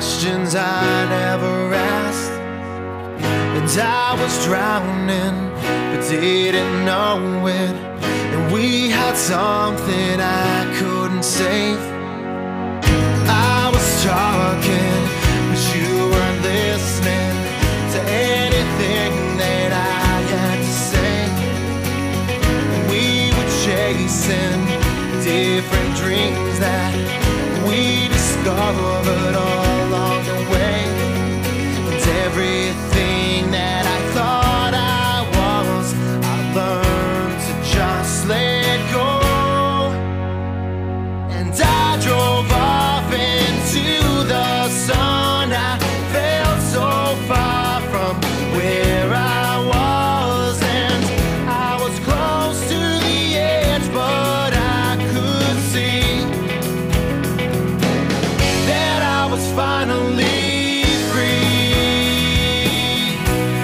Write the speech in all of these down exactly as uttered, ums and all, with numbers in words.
questions I never asked. And I was drowning, but didn't know it. And we had something I couldn't save. I was talking, but you weren't listening to anything that I had to say. And we were chasing different dreams that we discovered all along the way. And everything that I thought I was, I learned to just let go. And I drove off into the sun. I felt so far from where I was, and I was close to the edge, but I could see that I was finally free.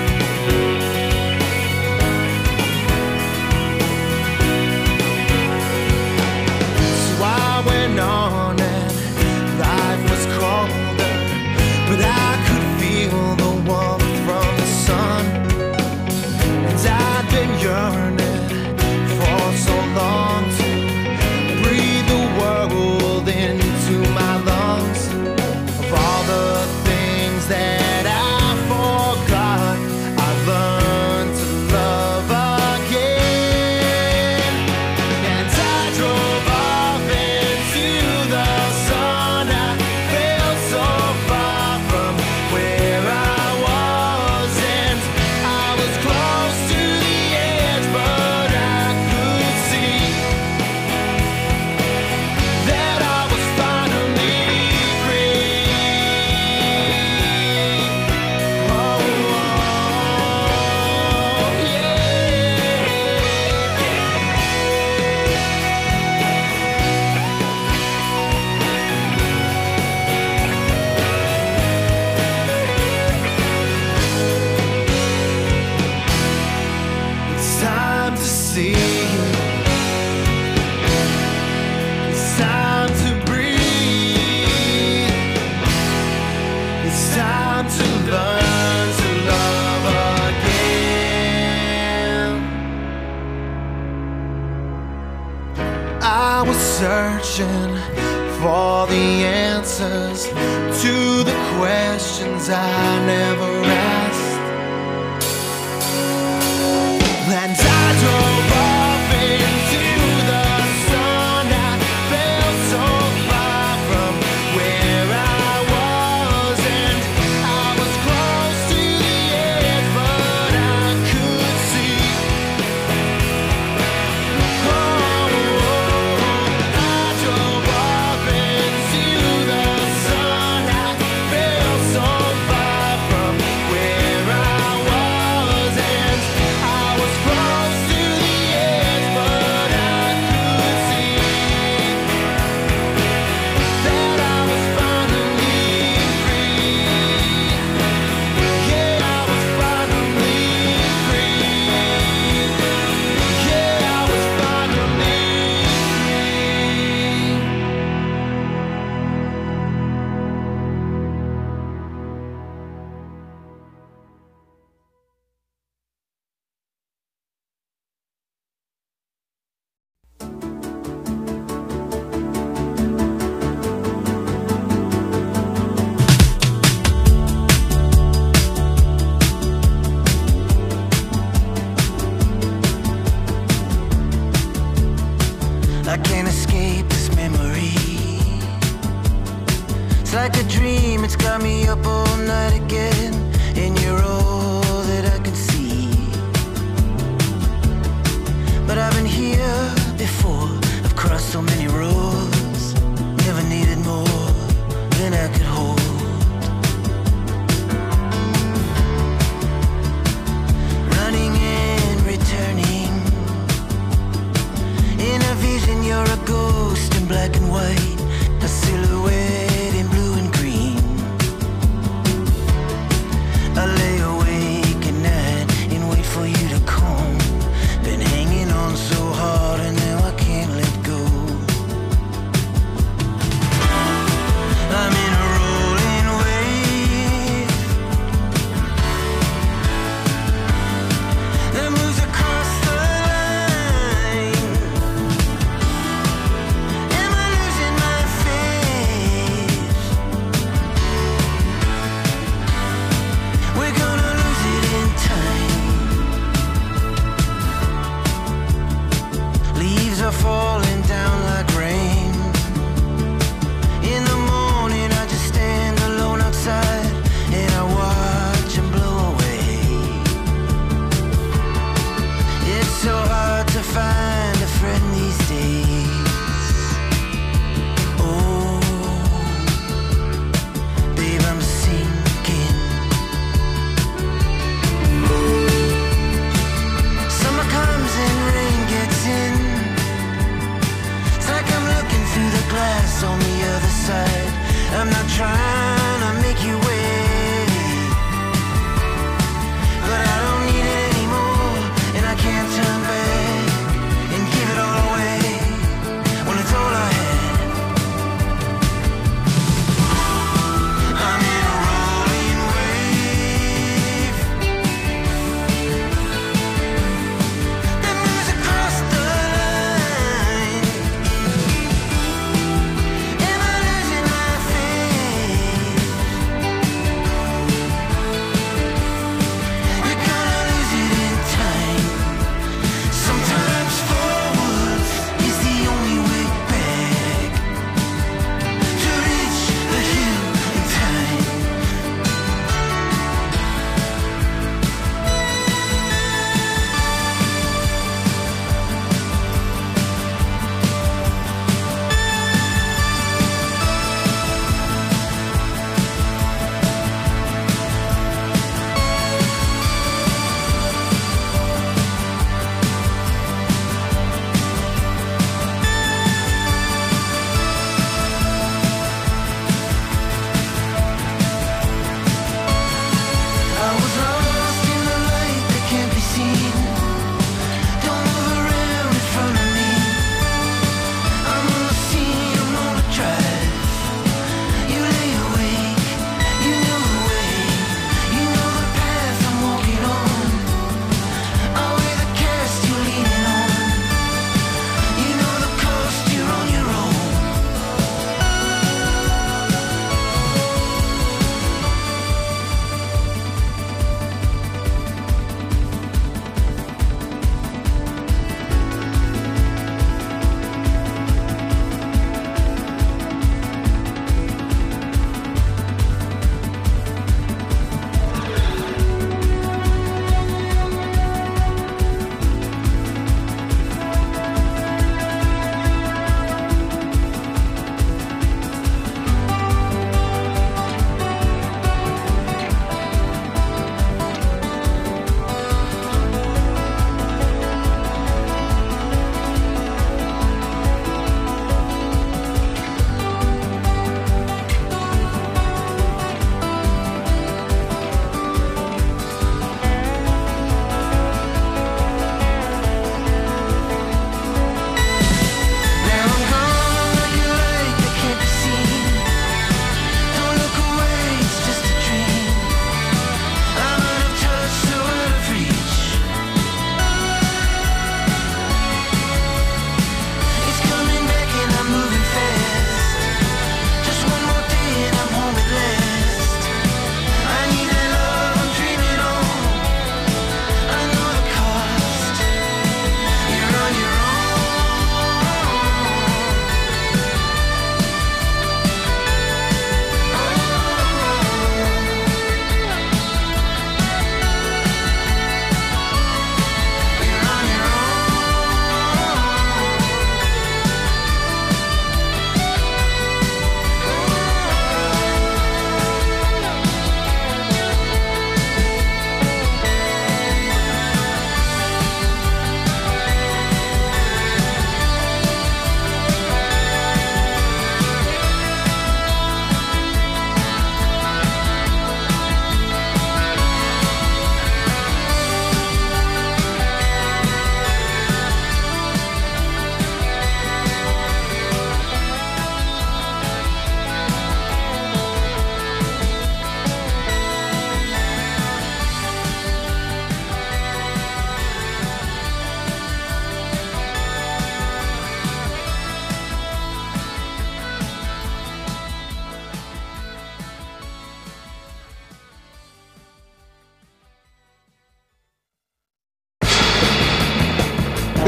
So I went on and life was colder, but I could feel the warmth from the sun. And I'd been yearning for so long to breathe the world into my lungs. Of all the things that I forgot, I learned to love again. And I drove off into the sun. I felt so far from where I was, and I was close to the edge, but I could see that I was finally free. Oh, oh, yeah. It's time to see. It's time to breathe. It's time to learn to love again. I was searching for the answers to the questions I never asked. And I drove off into the sun. I felt so far from where I was, and I was close to the edge, but I could see. Oh, I drove off into the sun. I felt so far from where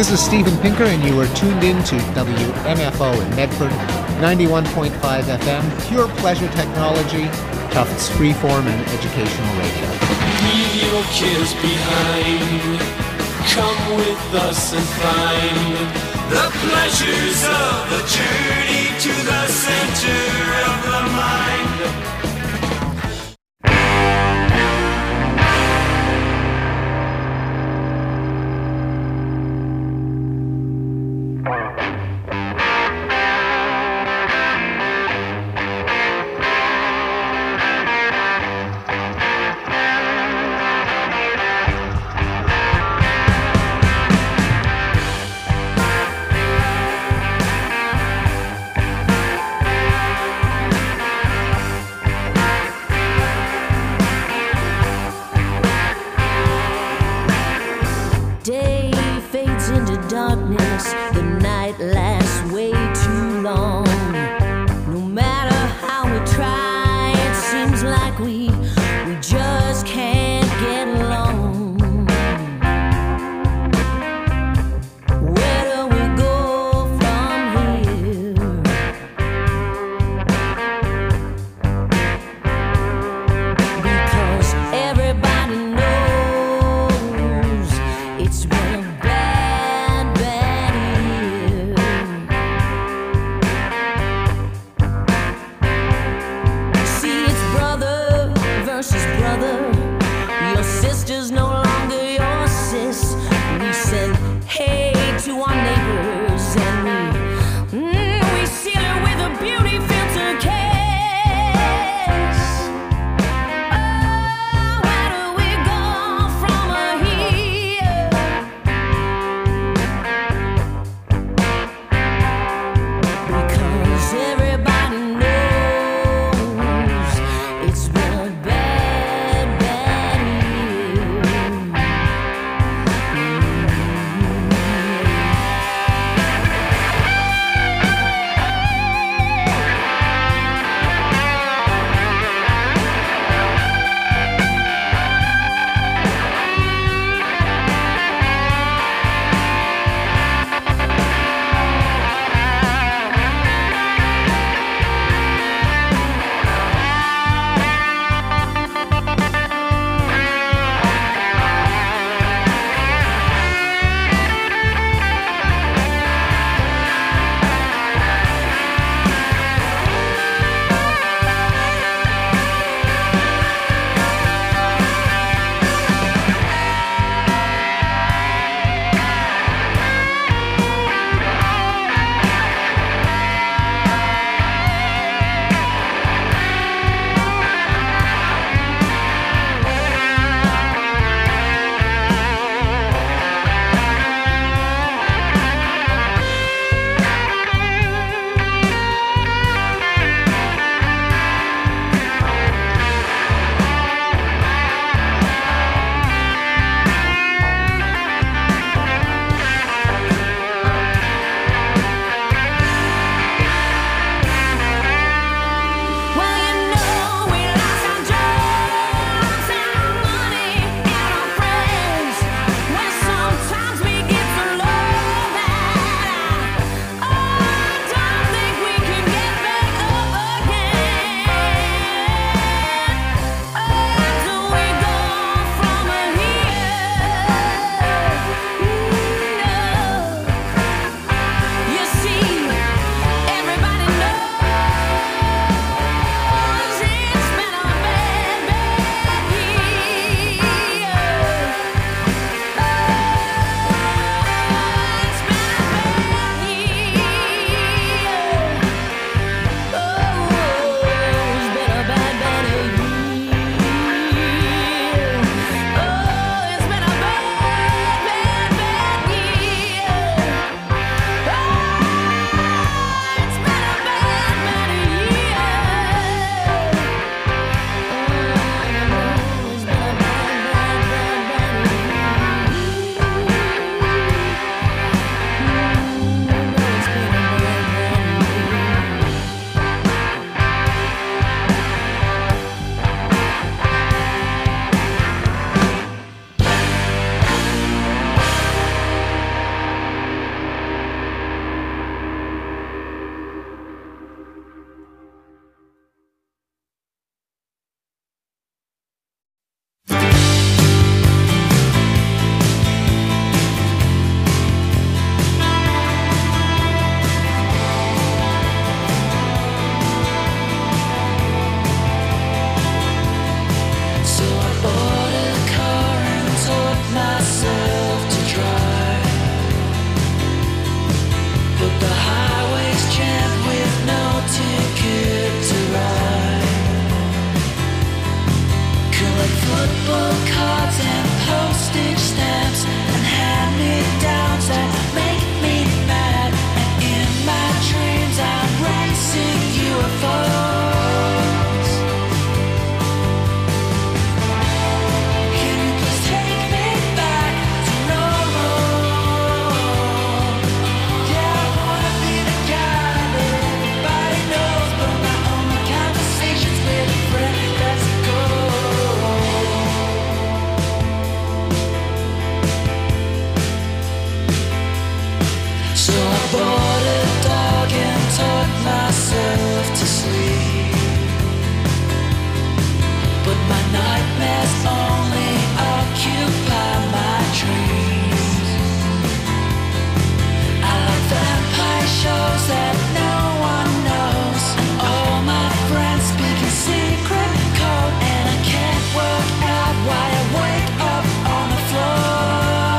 This is Steven Pinker, and you are tuned in to W M F O in Medford, ninety-one point five F M, pure pleasure technology, Tufts freeform and educational radio. Leave your cares behind. Come with us and find the pleasures of the journey to the center of the mind. Everybody knows it's been a bad football cards and postage stamps and hand-me-downs that make me mad. And in my dreams I'm racing U F Os. Can you please take me back to normal? Yeah, I wanna be the guy that everybody knows, but my own conversations with a friend. Let's go. So I bought a dog and taught myself to sleep, but my nightmares only occupy my dreams. I like vampire shows that no one knows, and all my friends speak in secret code, and I can't work out why I wake up on the floor.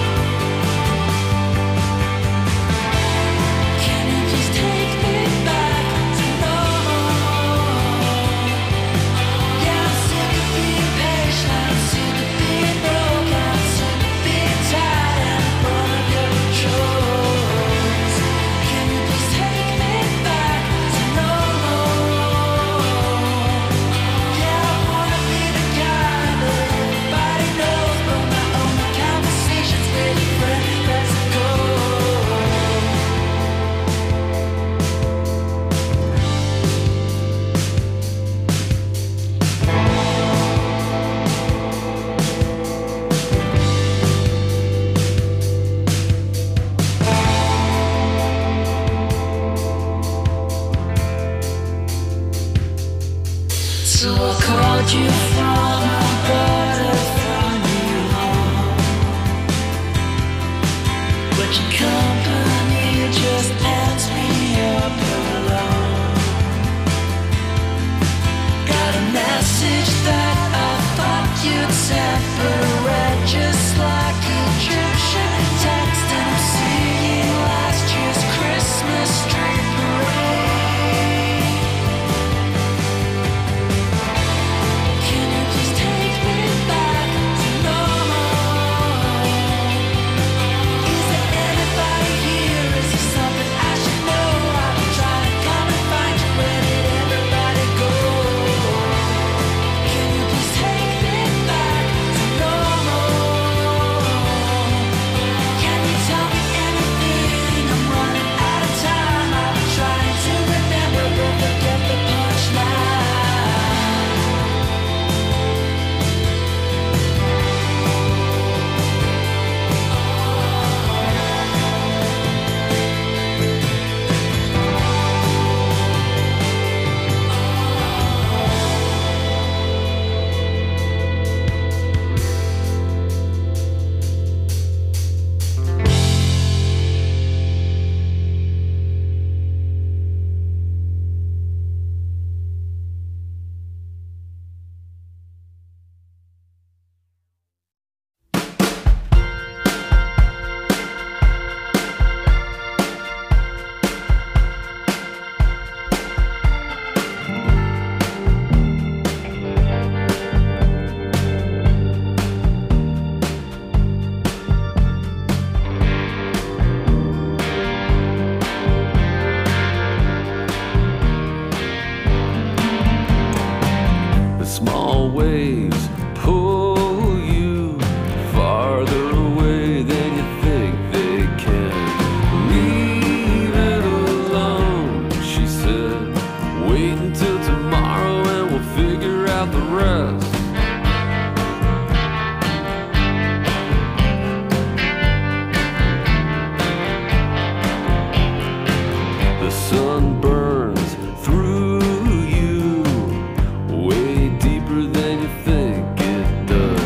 Can you please take me back to normal? Yeah, I'm sick of being patient, I'm sick of being broke, I'm sick of being tired and one of your controls. Can you please take me back to normal? Yeah, I wanna be the guy that everybody knows, but my own conversations with a friend. Let's go. So I called you from my border from you home, but your company just ends me up alone. Got a message that I thought you'd sent, but I read just like Egyptian text, and I'm seeing last year's Christmas tree parade. Can you please take me back to normal? Is there anybody here? Is there something I should know? I've been trying to come and find you. Where did everybody go? Can you please take me back to normal? Can you tell me anything? I'm running out of time. I've been trying to remember, but forget the punchline. The small waves pull you farther away than you think they can. Leave it alone, she said. Wait until tomorrow and we'll figure out the rest. The sun burns through you way deeper than you think it does.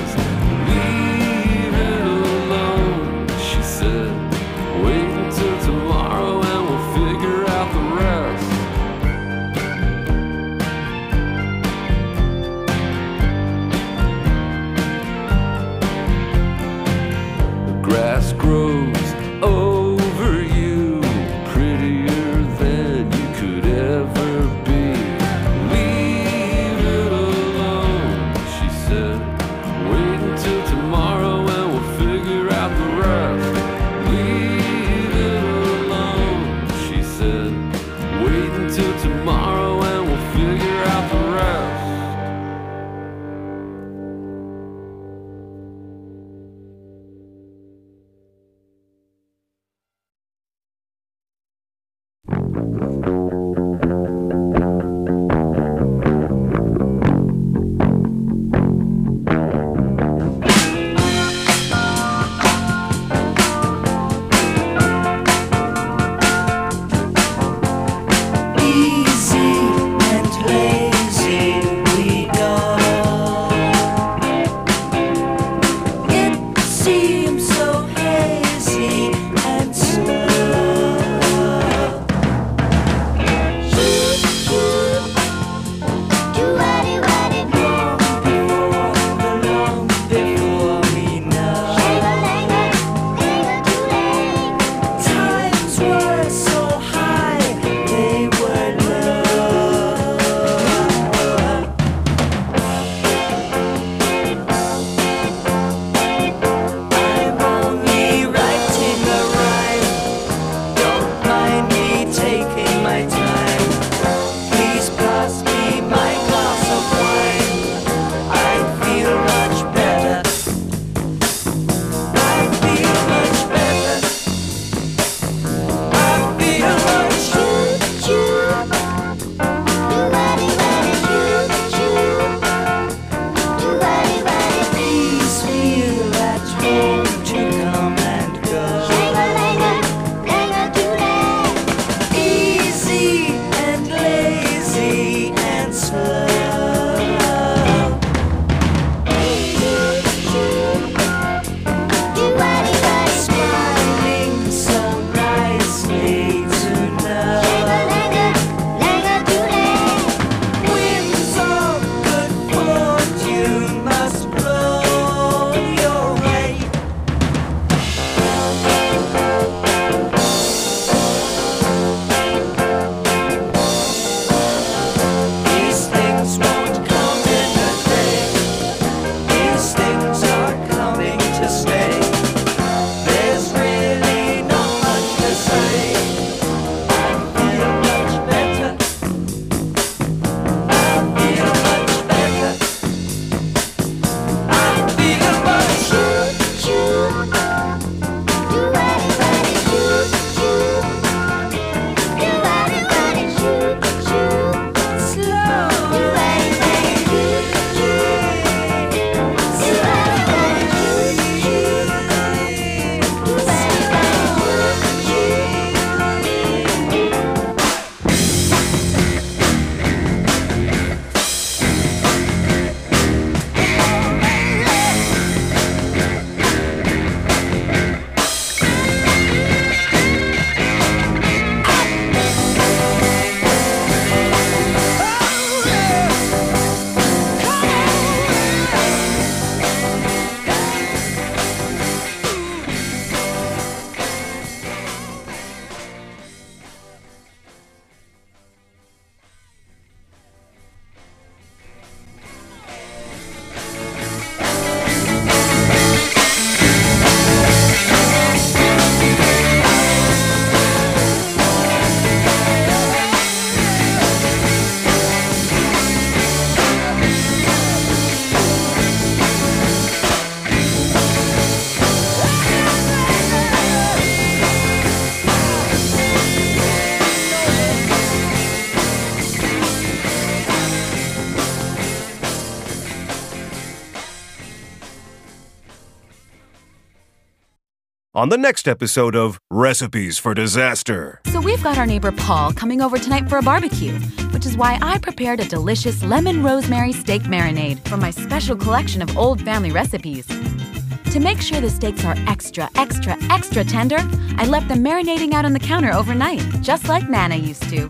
on the next episode of Recipes for Disaster. So we've got our neighbor Paul coming over tonight for a barbecue, which is why I prepared a delicious lemon rosemary steak marinade from my special collection of old family recipes. To make sure the steaks are extra, extra, extra tender, I left them marinating out on the counter overnight, just like Nana used to.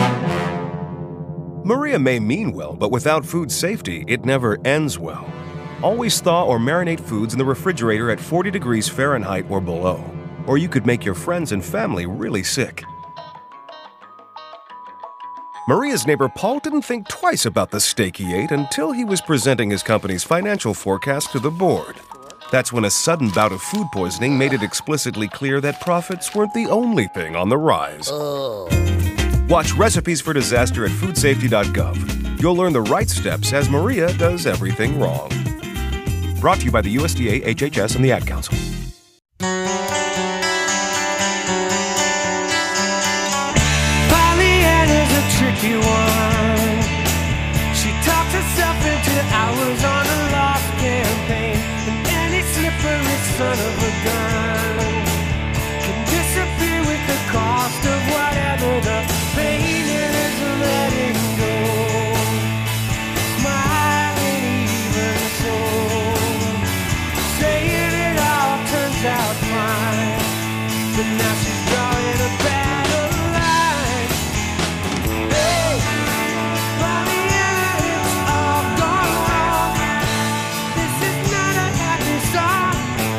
Maria may mean well, but without food safety, it never ends well. Always thaw or marinate foods in the refrigerator at forty degrees Fahrenheit or below, or you could make your friends and family really sick. Maria's neighbor Paul didn't think twice about the steak he ate until he was presenting his company's financial forecast to the board. That's when a sudden bout of food poisoning made it explicitly clear that profits weren't the only thing on the rise. Oh. Watch Recipes for Disaster at food safety dot gov. You'll learn the right steps as Maria does everything wrong. Brought to you by the U S D A, H H S, and the Ad Council. Pollyanna's a tricky one. She talks herself into hours on a lost campaign, and any slippery son of a gun can disappear with the cost of whatever the pain is letting go. Smiling even so, saying it all turns out fine, but now she's drawing a battle line. Hey, Pollyanna, it's all gone wrong. This is not a happy song.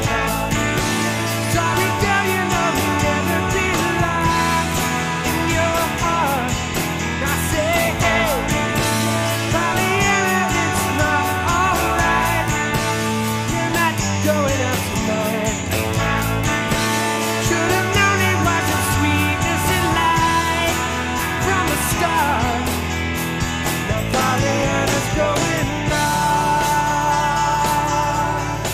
Sorry, girl, you know you'll never be alive in your heart. I say, hey, Pollyanna, it's not alright. You're not going out tonight. Should have known it wasn't sweetness and light from the start. Now Pollyanna's going dark.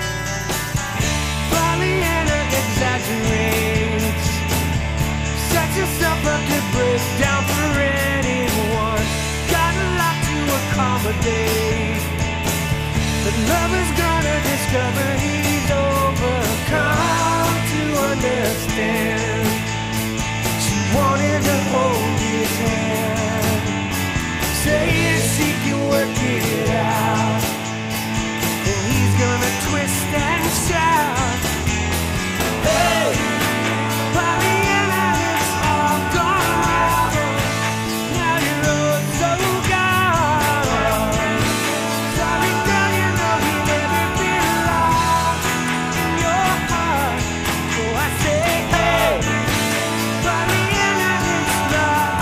Pollyanna exaggerates, sets herself up to break down for anyone. Got a lot to accommodate, but lover's gonna discover he's overcome to understand. She wanted to hold his hand, saying she can work it out, and he's gonna twist and shout. Hey, Pollyanna, it's all gone wrong. Now you're all so gone. Sorry, girl, you know you'll never be alone in your heart. So I say, hey, Pollyanna, it's not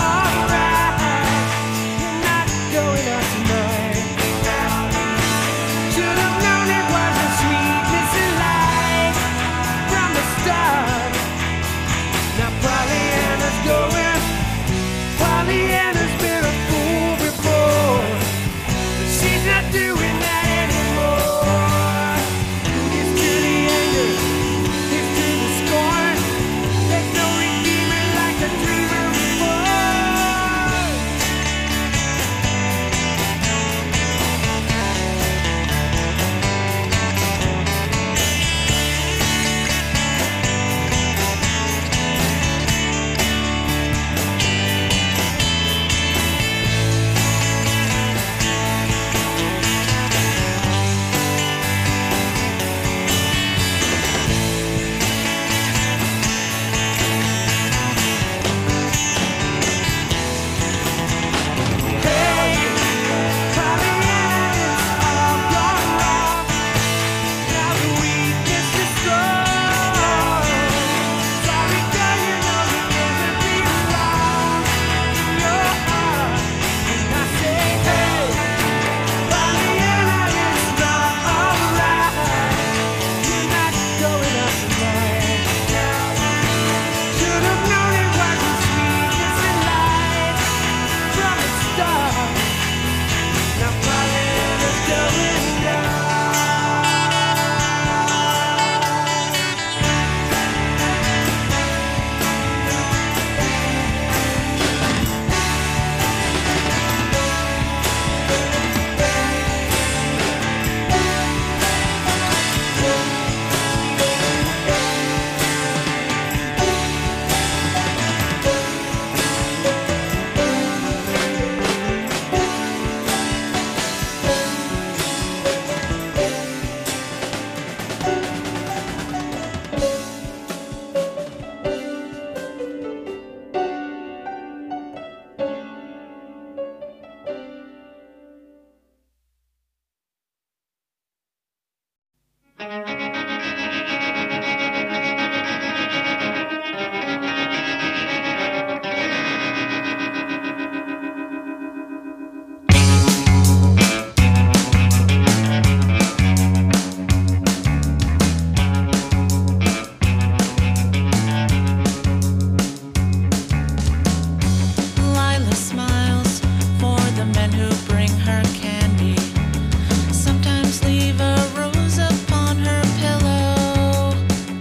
Lila smiles for the men who bring her candy. Sometimes leave a rose upon her pillow.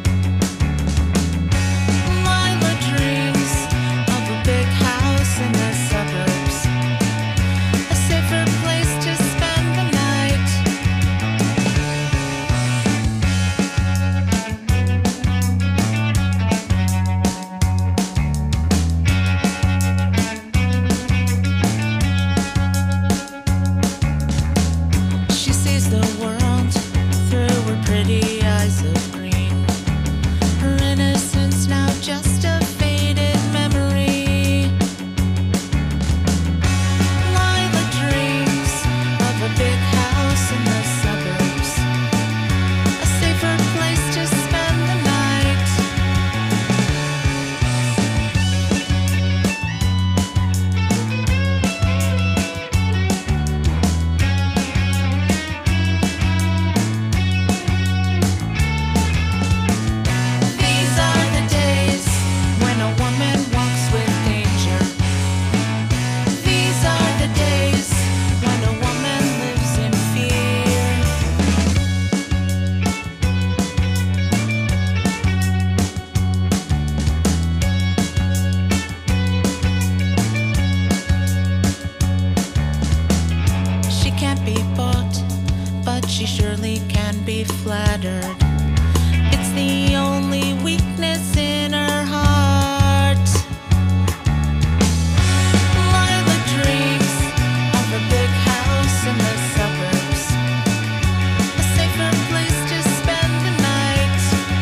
Lila dreams of a big house in the suburbs, a safer place to spend the night. She sees the world through her pretty eyes of green. Her innocence now just a faded memory. Lila dreams of a big house in the suburbs, a safer place to spend the night. These are the days when a woman walks with danger. These are the days when a woman lives in fear. She can't be bought, but she surely can be flattered. It's the only weakness in her heart. Lila dreams of a big house in the suburbs, a safer place to spend the night.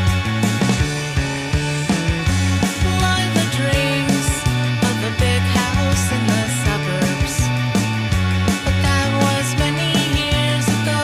Lila dreams of a big house in the suburbs, but that was many years ago.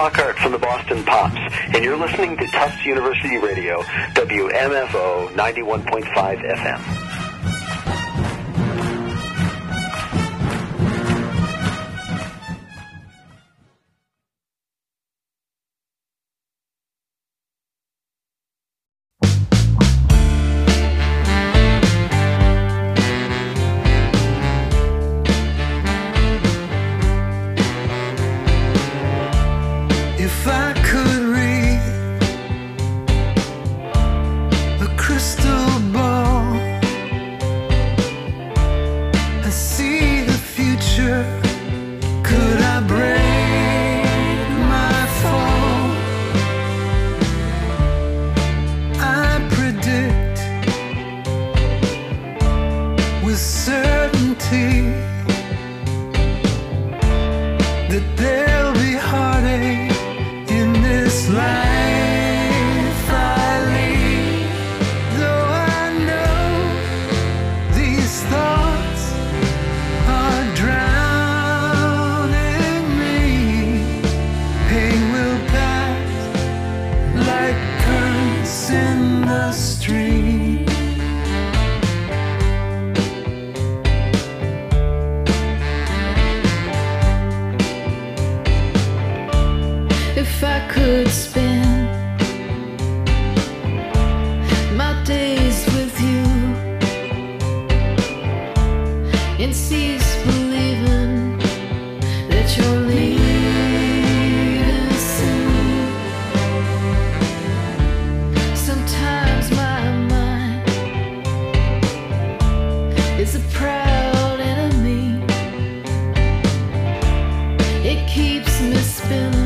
Flockhart from the Boston Pops, and you're listening to Tufts University Radio, W M F O ninety-one point five F M. If I could read a crystal ball, I see the future. Could I break my fall? I predict with certainty that there'll be heartache in this life I lead. Though I know these thoughts are drowning me, pain will pass like currents in the stream. If I could spend my days with you and cease believing that you're leaving soon. Sometimes my mind is a proud enemy. It keeps me spinning.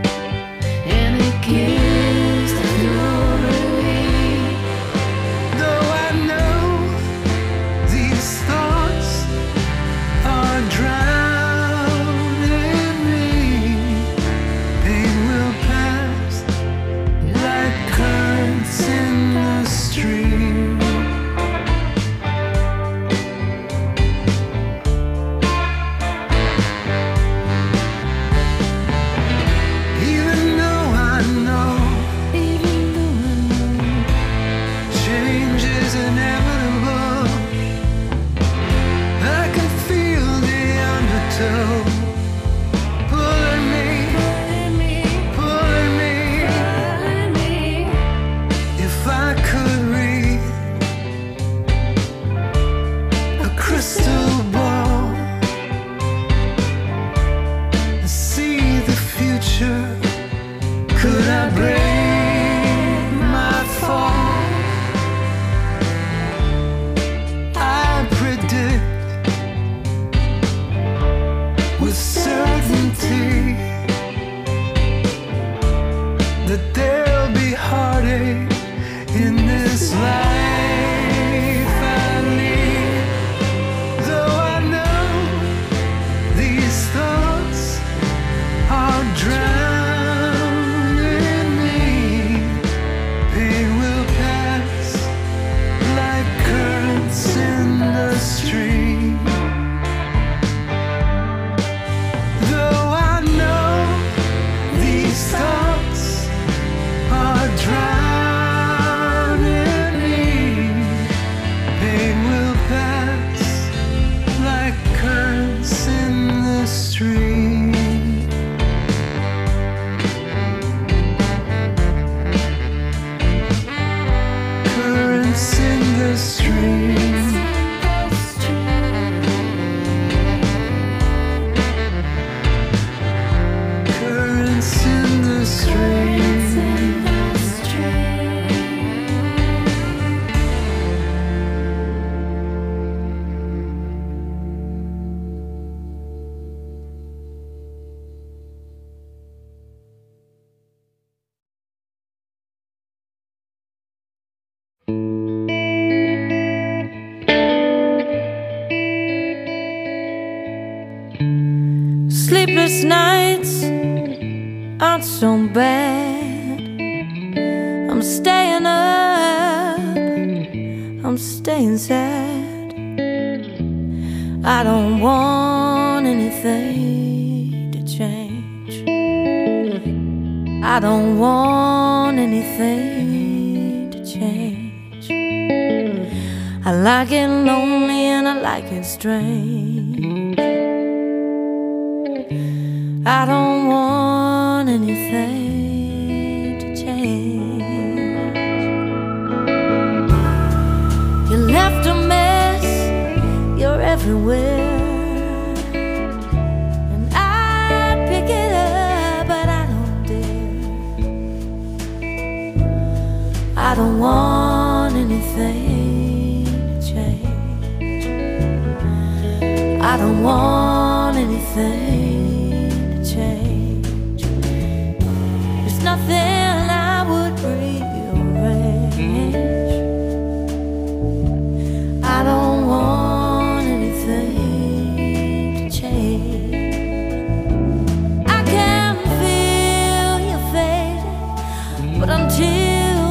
Gives no relief. Though I know these thoughts are drowning me, pain will pass like currents in the stream. Even though I know change is inevitable, I can feel the undertow pulling me, pulling me. If I could read a crystal ball and see the future, could I break my fall? I predict with certainty that there'll be heartache in this life I lead. Though I know these thoughts are drowning me, pain will pass like currents in the stream. Though I know these thoughts are drowning me, pain will pass like currents in the stream. Currents in the stream. Currents in the stream. Sleepless nights aren't so bad. I'm staying up, I'm staying sad. I don't want anything to change. I don't want anything to change. I like it lonely and I like it strange. I don't want anything to change. You left a mess, you're everywhere. I don't want anything to change. I don't want anything to change. There's nothing I would rearrange. I don't want anything to change. I can feel you fading, but until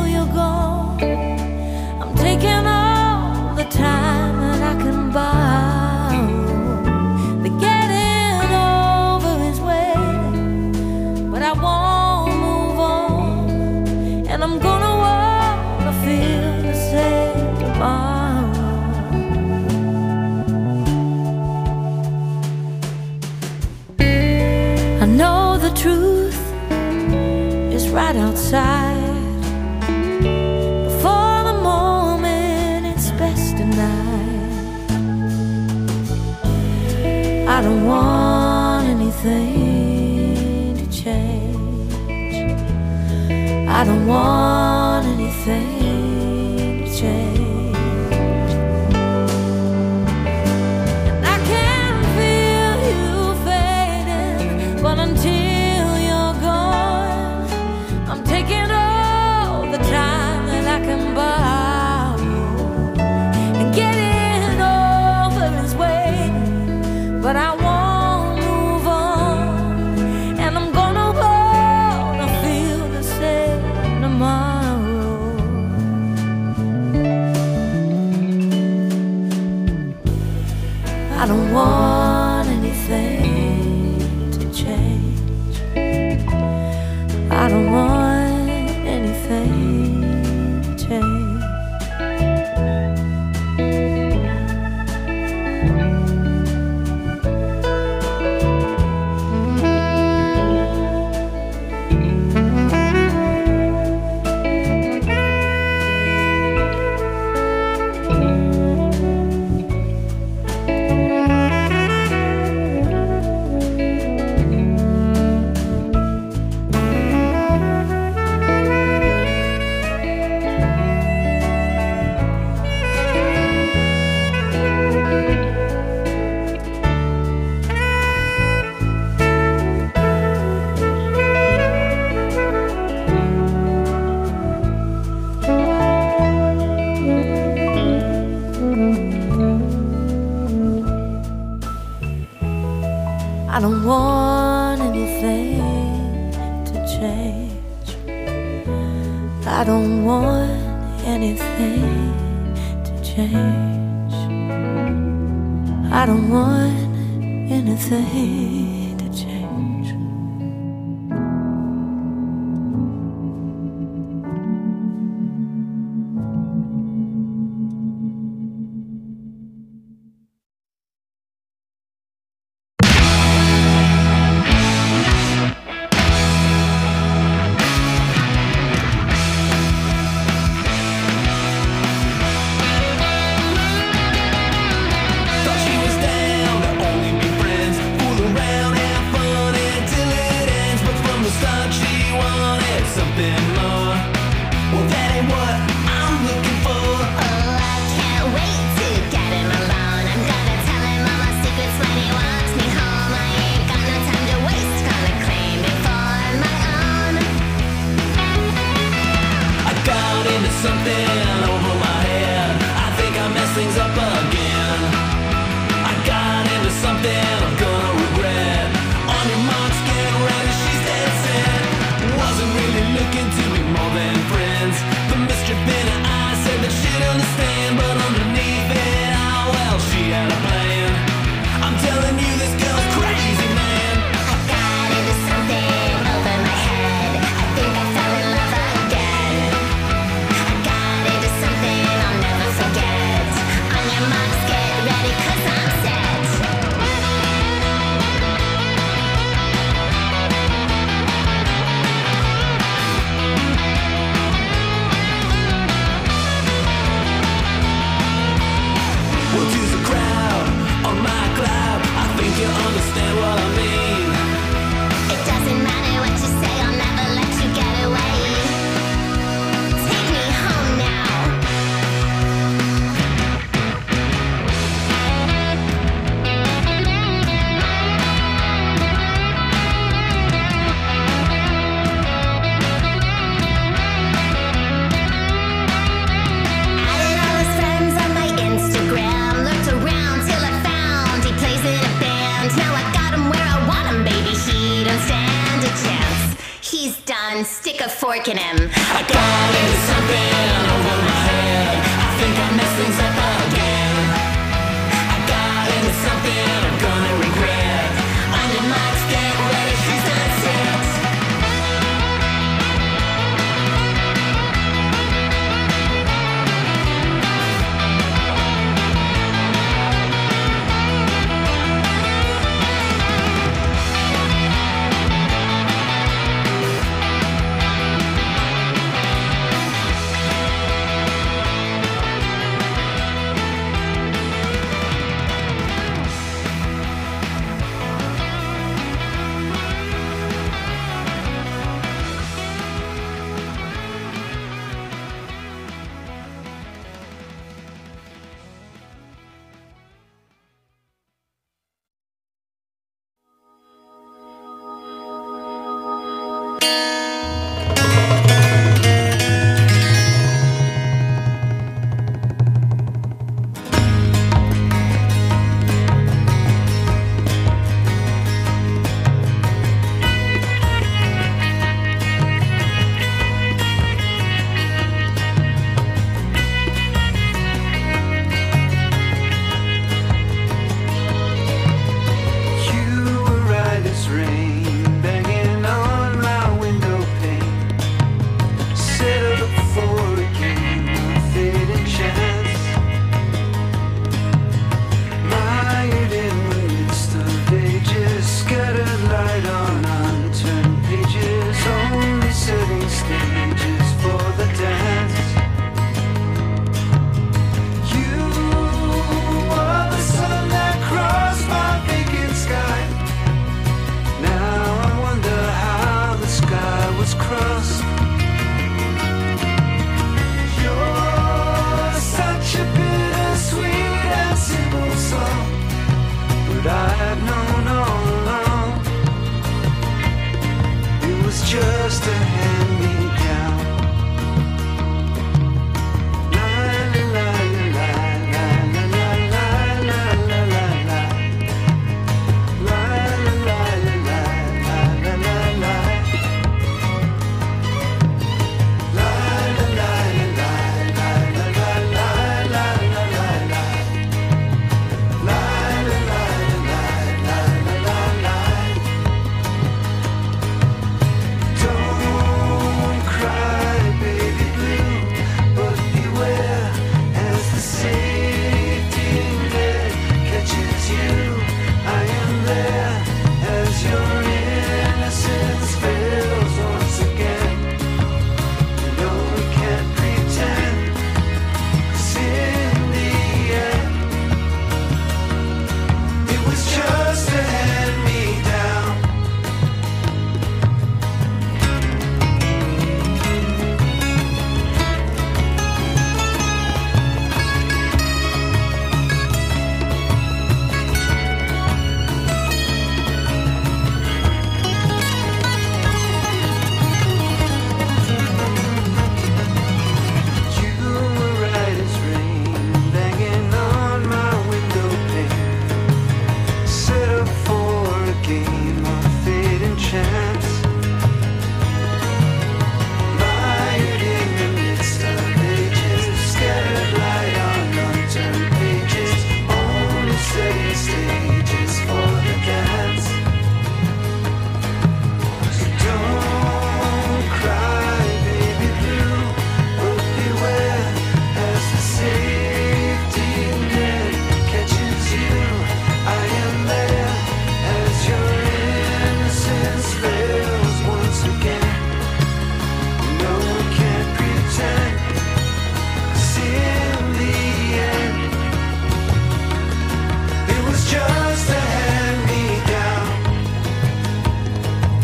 taking all the time that I can borrow. The getting over is waiting, but I won't move on, and I'm gonna wanna feel the same tomorrow. I know the truth is right outside. I don't want anything to change. I don't want anything to change. And I can feel you fading, but until you're gone, I'm taking all the time that I can borrow. And getting over is waiting, but I won't move on, and I'm gonna wanna feel the same tomorrow. I don't want anything to change. I don't want anything to change. I don't want anything to change. I don't want anything to change. I don't want anything to change. Thought she was down to only be friends, fool around he's done, stick a fork in him. I got it something over